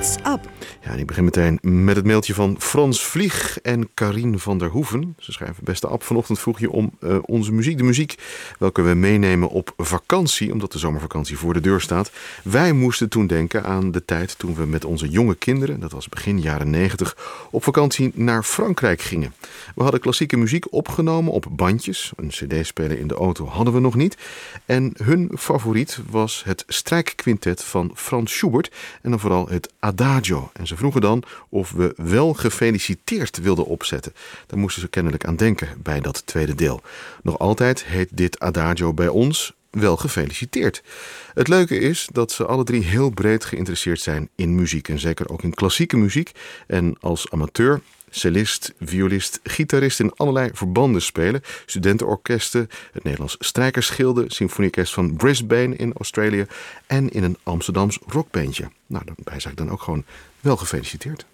What's Up? Ja, en ik begin meteen met het mailtje van Frans Vlieg en Karien van der Hoeven. Ze schrijven: beste Ab, vanochtend vroeg je om onze muziek. De muziek welke we meenemen op vakantie, omdat de zomervakantie voor de deur staat. Wij moesten toen denken aan de tijd toen we met onze jonge kinderen, dat was begin jaren 90, op vakantie naar Frankrijk gingen. We hadden klassieke muziek opgenomen op bandjes. Een cd-speler in de auto hadden we nog niet. En hun favoriet was het strijkquintet van Frans Schubert en dan vooral het Adagio. En ze vroegen dan of we wel gefeliciteerd wilden opzetten. Daar moesten ze kennelijk aan denken bij dat tweede deel. Nog altijd heet dit Adagio bij ons wel gefeliciteerd. Het leuke is dat ze alle drie heel breed geïnteresseerd zijn in muziek. En zeker ook in klassieke muziek. En als amateur, cellist, violist, gitarist in allerlei verbanden spelen. Studentenorkesten, het Nederlands Strijkersgilde, Symfonieorkest van Brisbane in Australië en in een Amsterdams rockbandje. Nou, daarbij zeg ik dan ook gewoon wel gefeliciteerd.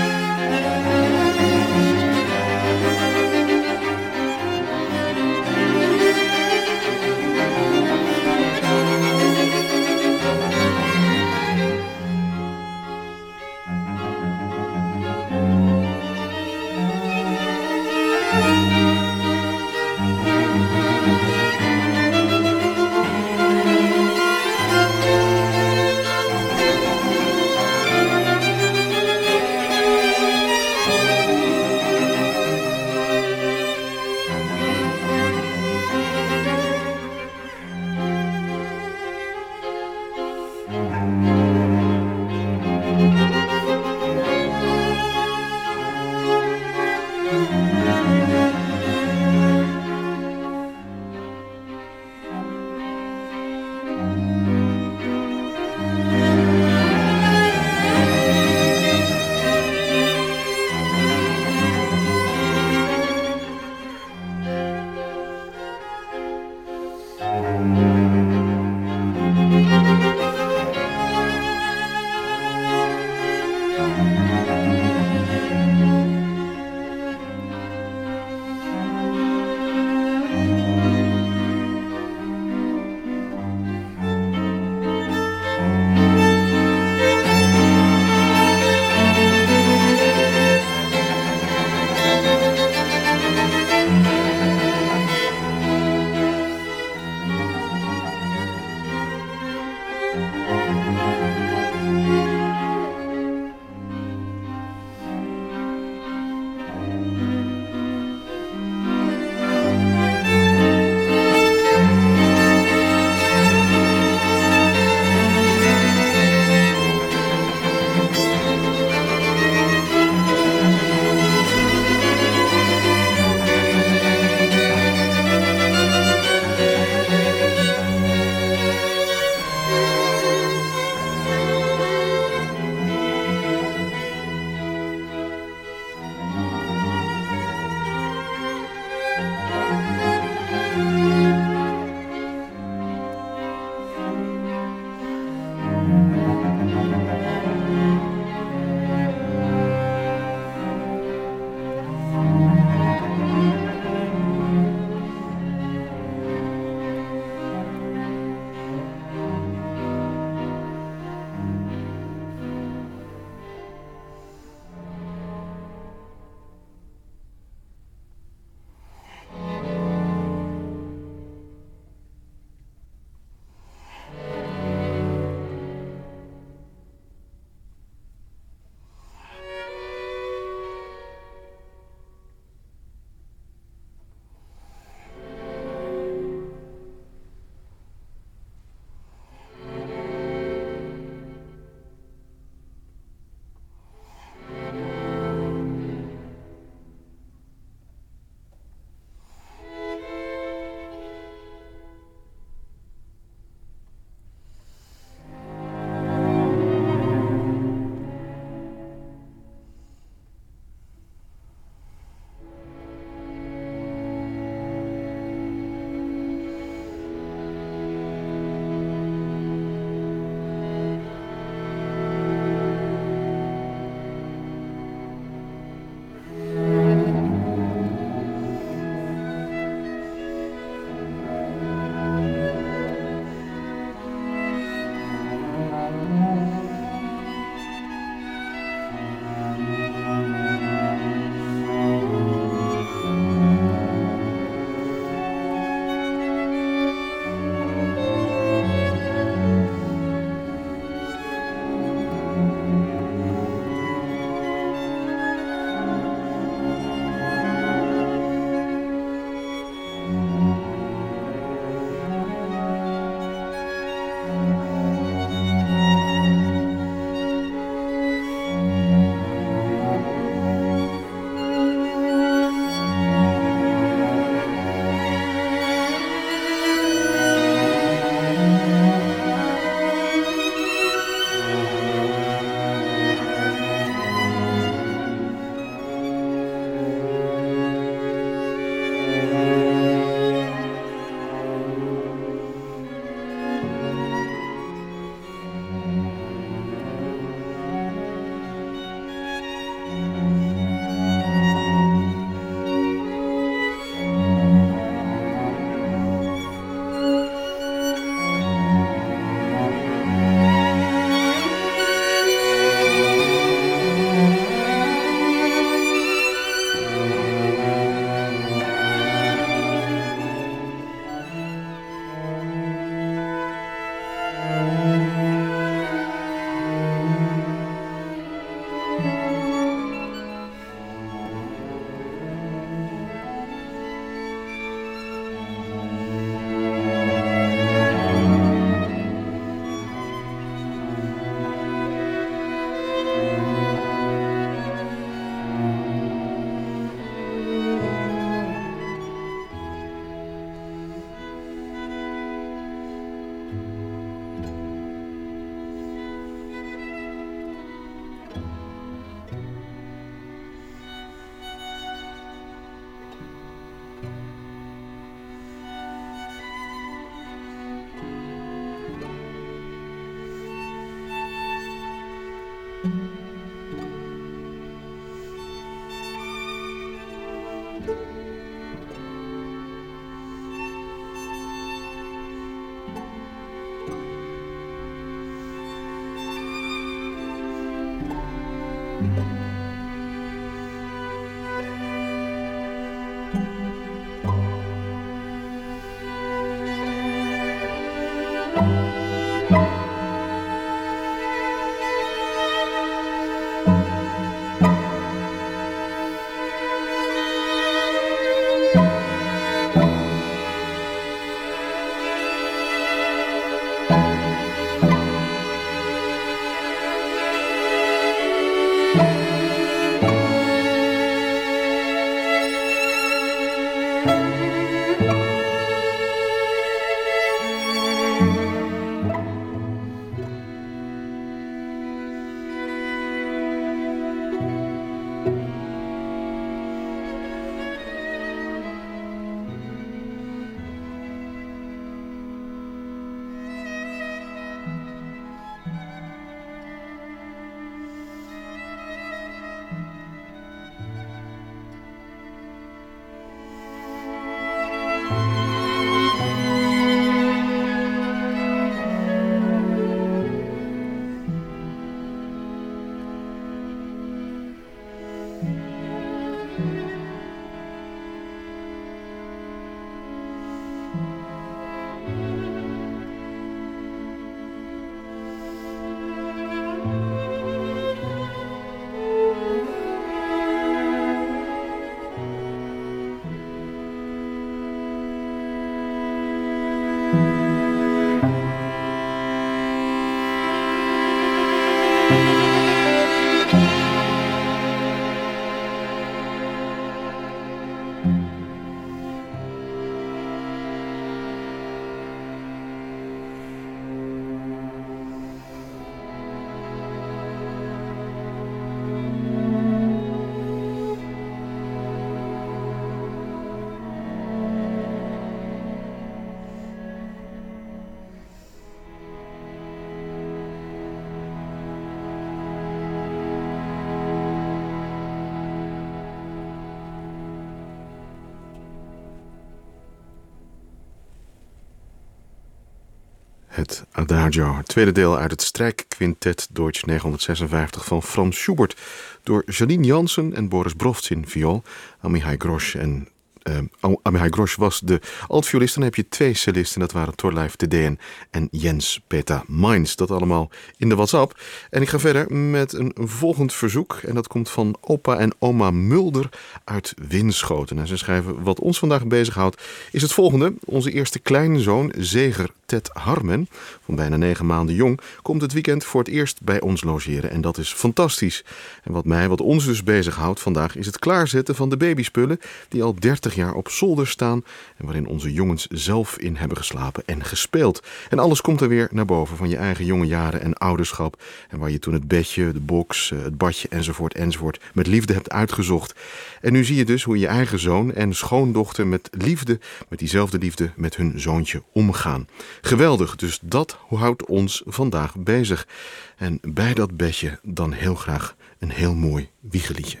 Het Adagio, het tweede deel uit het strijkquintet Deutsch 956 van Franz Schubert door Janine Jansen en Boris Brovtsin viool, Amihai Grosz en Amihai Grosz was de altviolist. Dan heb je twee cellisten, dat waren Thorleif de Deen en Jens Peter Mainz. Dat allemaal in de WhatsApp. En ik ga verder met een volgend verzoek. En dat komt van opa en oma Mulder uit Winschoten. En ze schrijven: wat ons vandaag bezighoudt is het volgende. Onze eerste kleinzoon, Zeger Ted Harmen, van bijna 9 maanden jong, komt het weekend voor het eerst bij ons logeren. En dat is fantastisch. En wat ons dus bezighoudt vandaag is het klaarzetten van de babyspullen die al 30 jaar op zolder staan en waarin onze jongens zelf in hebben geslapen en gespeeld. En alles komt er weer naar boven van je eigen jonge jaren en ouderschap en waar je toen het bedje, de box, het badje enzovoort met liefde hebt uitgezocht. En nu zie je dus hoe je eigen zoon en schoondochter met diezelfde liefde met hun zoontje omgaan. Geweldig, dus dat houdt ons vandaag bezig. En bij dat bedje dan heel graag een heel mooi wiegeliedje.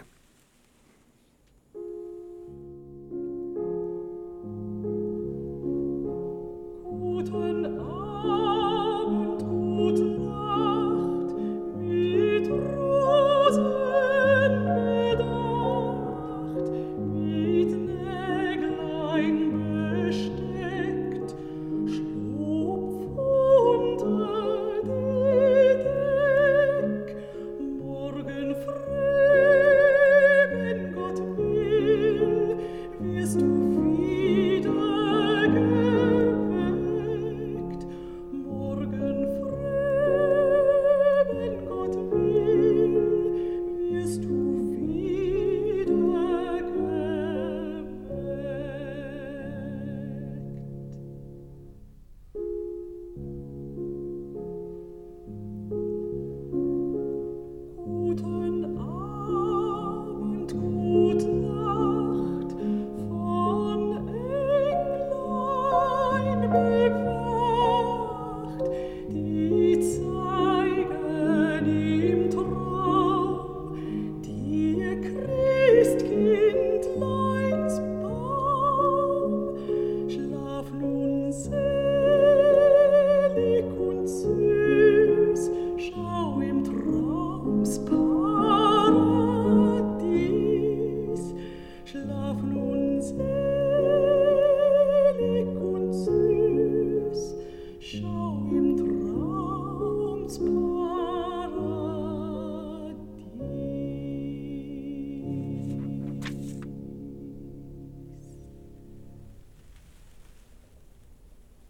Morgen früh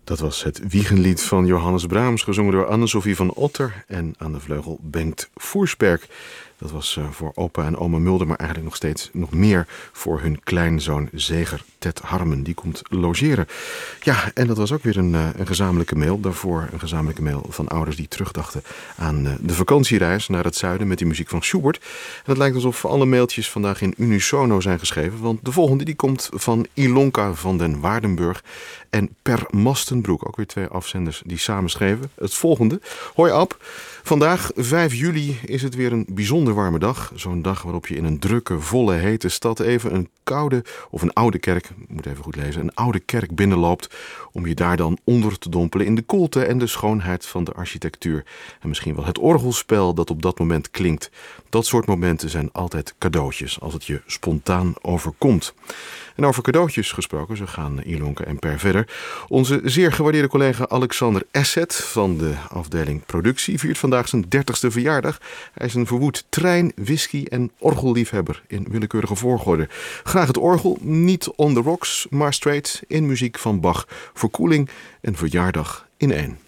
Dat was het Wiegenlied van Johannes Brahms, gezongen door Anne-Sophie van Otter en aan de vleugel Bengt Voersperk. Dat was voor opa en oma Mulder, maar eigenlijk nog steeds nog meer voor hun kleinzoon Zeger Ted Harmen. Die komt logeren. Ja, en dat was ook weer een gezamenlijke mail. Daarvoor een gezamenlijke mail van ouders die terugdachten aan de vakantiereis naar het zuiden met die muziek van Schubert. En het lijkt alsof alle mailtjes vandaag in unisono zijn geschreven, want de volgende die komt van Ilonka van den Waardenburg en Per Mastenbroek. Ook weer 2 afzenders die samen schreven. Het volgende. Hoi Ab. Vandaag, 5 juli, is het weer een bijzonder warme dag. Zo'n dag waarop je in een drukke, volle, hete stad even een koude, of een oude kerk, ik moet even goed lezen, een oude kerk binnenloopt om je daar dan onder te dompelen in de koelte en de schoonheid van de architectuur. En misschien wel het orgelspel dat op dat moment klinkt. Dat soort momenten zijn altijd cadeautjes als het je spontaan overkomt. En over cadeautjes gesproken, zo gaan Ilonka en Per verder. Onze zeer gewaardeerde collega Alexander Esset van de afdeling productie viert vandaag zijn 30ste verjaardag. Hij is een verwoed trein, whisky en orgelliefhebber in willekeurige volgorde. Graag het orgel, niet on the rocks, maar straight in muziek van Bach. Verkoeling en verjaardag in één.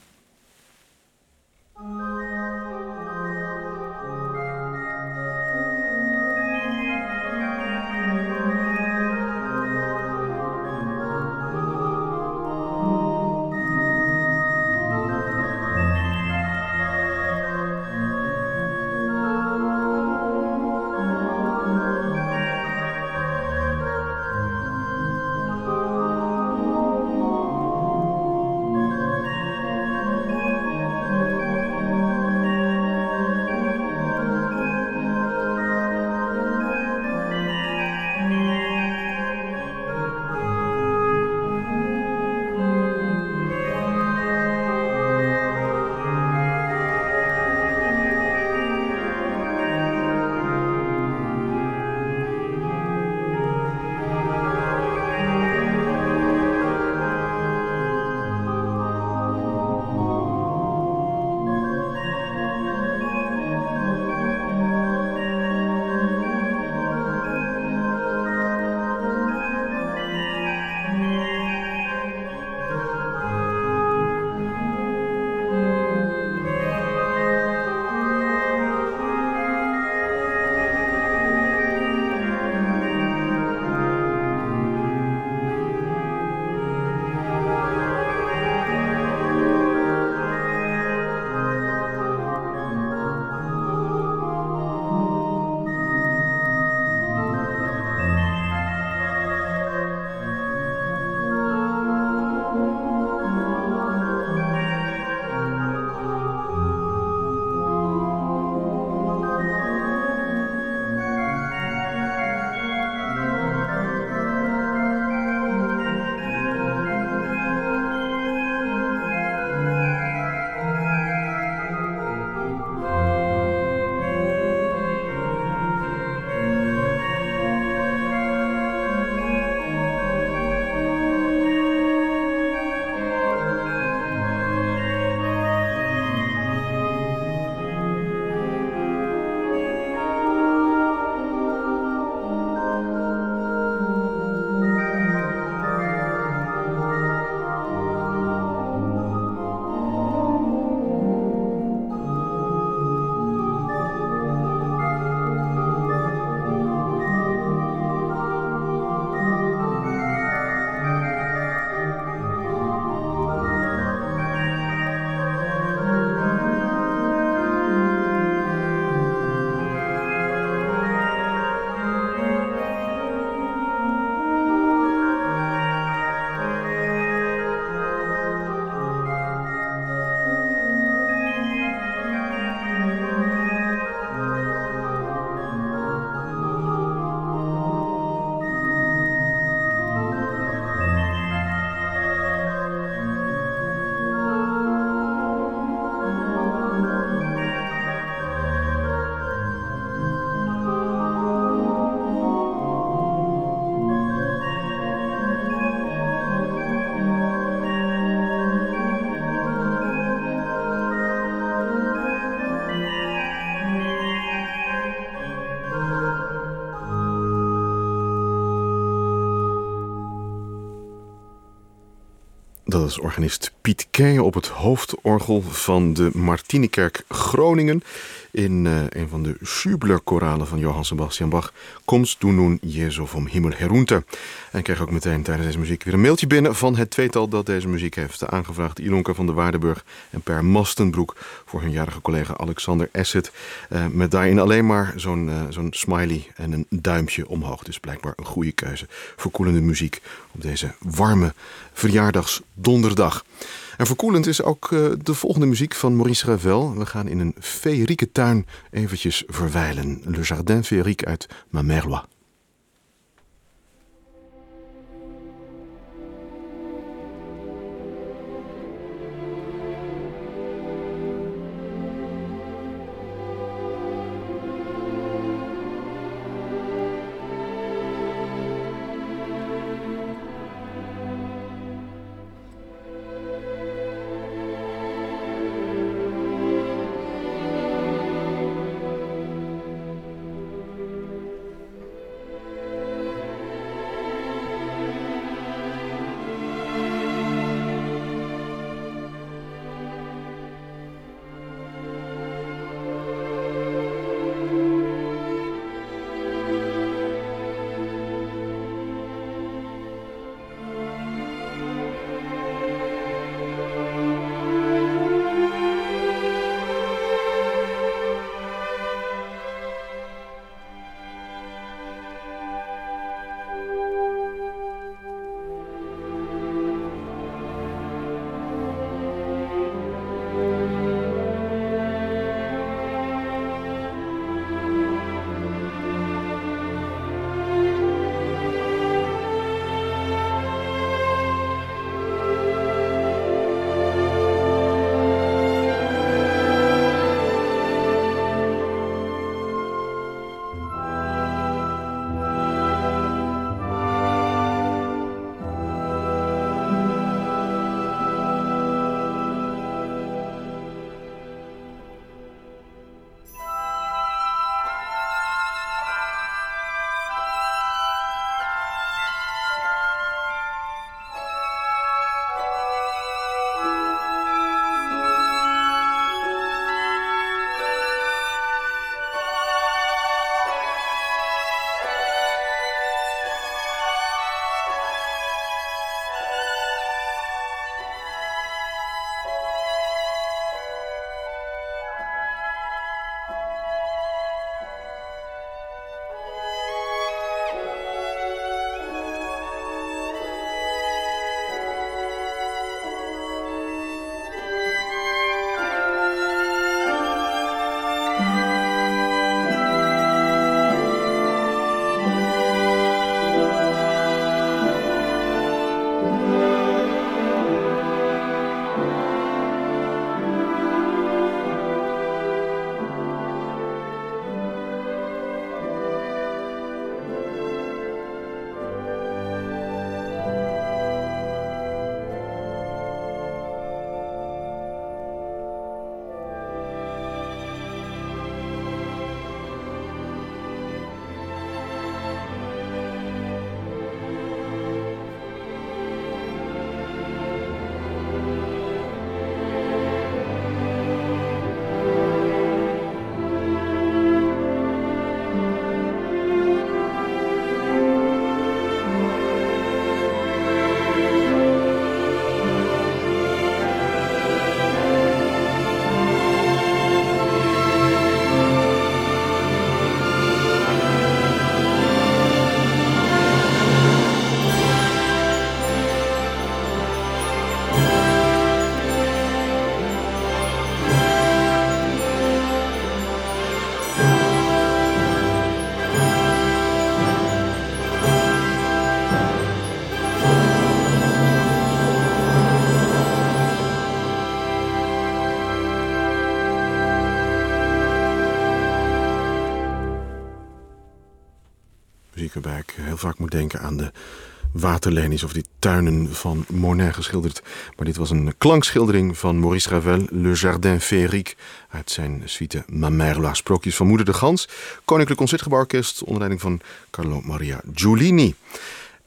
Dat is organist Piet Keijen op het hoofdorgel van de Martinikerk Groningen. In een van de Schubler-koralen van Johann Sebastian Bach. Kommst du nun, Jesu vom Himmel herunter. En ik kreeg ook meteen tijdens deze muziek weer een mailtje binnen van het tweetal dat deze muziek heeft aangevraagd. Ilonka van der Waardenburg en Per Mastenbroek voor hun jarige collega Alexander Asset. Met daarin alleen maar zo'n smiley en een duimpje omhoog. Dus blijkbaar een goede keuze. Verkoelende muziek op deze warme verjaardagsdonderdag. En verkoelend is ook de volgende muziek van Maurice Ravel. We gaan in een feerieke tuin eventjes verwijlen. Le Jardin féerique uit Mamerlois. muziek waarbij ik heel vaak moet denken aan de waterlelies of die tuinen van Monet geschilderd. Maar dit was een klankschildering van Maurice Ravel, Le Jardin féerique, uit zijn suite Mamerlois, Sprookjes van Moeder de Gans. Koninklijk Concertgebouworkest onder leiding van Carlo Maria Giulini.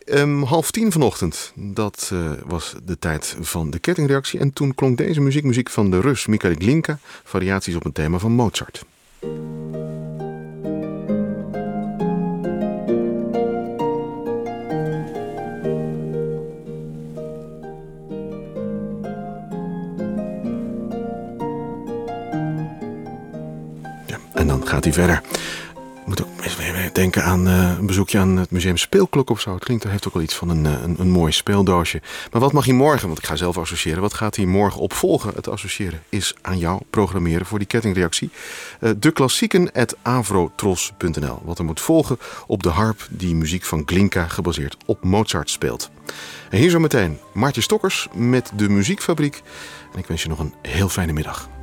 9:30 vanochtend, dat was de tijd van de kettingreactie. En toen klonk deze muziek van de Rus Mikhail Glinka, variaties op een thema van Mozart. Ja, en dan gaat hij verder. Ik moet ook denken aan een bezoekje aan het museum Speelklok of zo. Het klinkt, heeft ook wel iets van een mooi speeldoosje. Maar wat mag hij morgen, want ik ga zelf associëren. Wat gaat hij morgen opvolgen? Het associëren is aan jou programmeren voor die kettingreactie. De klassieken@avrotros.nl. Wat er moet volgen op de harp die muziek van Glinka gebaseerd op Mozart speelt. En hier zo meteen Maartje Stokkers met de Muziekfabriek. En ik wens je nog een heel fijne middag.